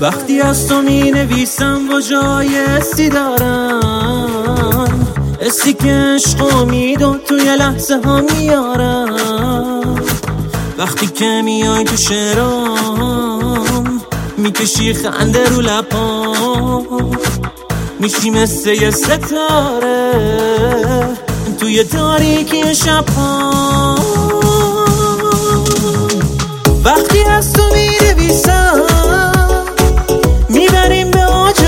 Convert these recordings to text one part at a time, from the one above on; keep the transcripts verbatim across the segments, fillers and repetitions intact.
وقتی از تو می نویسم و جای استی دارم، استی که عشقو میدون توی لحظه ها میارم. وقتی که میای تو شعرام میکشی خنده رو لبام، میشی مثل یه ستاره توی تاریکی شب‌ها. وقتی از تو می‌نویسم میبریم به اوج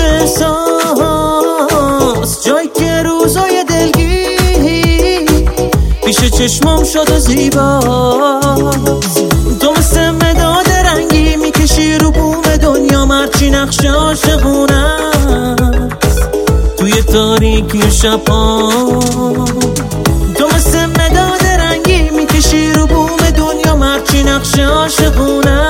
احساس، جایی که روزای دلگیر پیش چشمام شد و زیباست. تو مثل مداد رنگی میکشی رو بوم دنیا، مرچی نقش عاشقونه توی تاریکی شب‌ها. تو مثل مداد رنگی میکشی رو بوم دنیا، مرچی نقش عاشقونه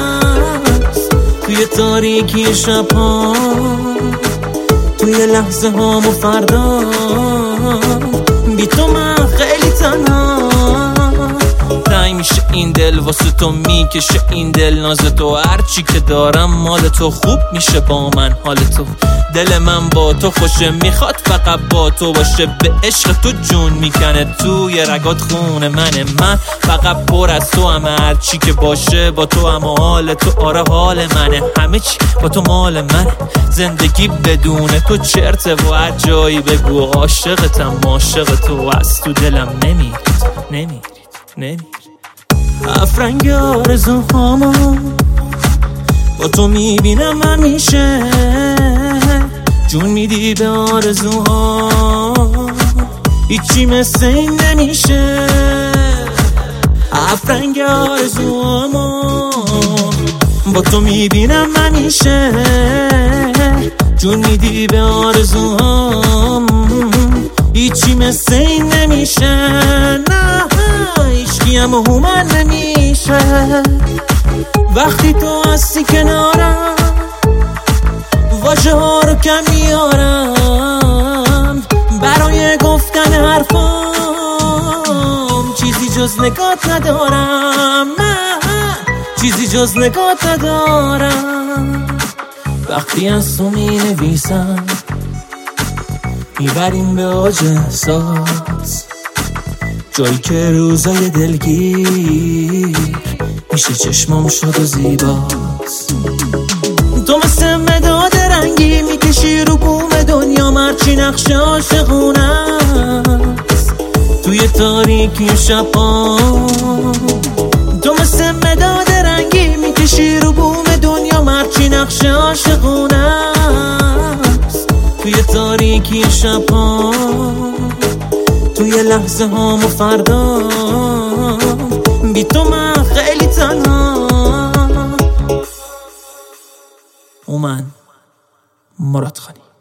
توی تاریکی شب‌ها. توی لحظه هامو فردا بی تو من خیلی تنها. تنگ میشه این دل واسه تو، میکشه این دل ناز تو، هرچی که دارم مال تو. خوب میشه با من حال تو، دل من با تو خوشه، میخواد فقط با تو باشه. به عشق تو جون میکنه، توی رگات خون منه. من فقط پر از تو هم، هرچی که باشه با تو هم. حال تو آره حال منه، همه چی با تو مال منه. زندگی بدون تو چرته و هر جایی بگو عاشقتم. عاشق تو از تو دلم نمیرید نمیرید نمیرید. افرنگ آرزوهامو با تو میبینم همیشه، جون میدی به آرزوها، هیچی مثل این نمیشه. افرنگ آرزوهامو با تو میبینم همیشه، جون میدی به آرزوهام، هیچی مثل این نمیشه. نه هیچکی هم هومن نمیشه وقتی تو هستی کنارم. واژه ها رو کم میارم برای گفتن حرفام، چیزی جز نگات ندارم. نه چیزی جز نگات ندارم. وقتی از تو می نویسم میبریم به اوج احساس، جایی که روزای دلگیر میشه چشمام شد و زیباست. تو مثل مداد رنگی میکشی رو بوم دنیا، مرچی نقش عاشقونه توی تاریکی شب‌ها. تو مثل مداد رنگی میکشی رو بوم دنیا، مرچی نقش عاشقونه توی تاریکی شب‌ها. توی لحظه هامو فردا بی تو من خیلی تنها. اومن مراد خانی.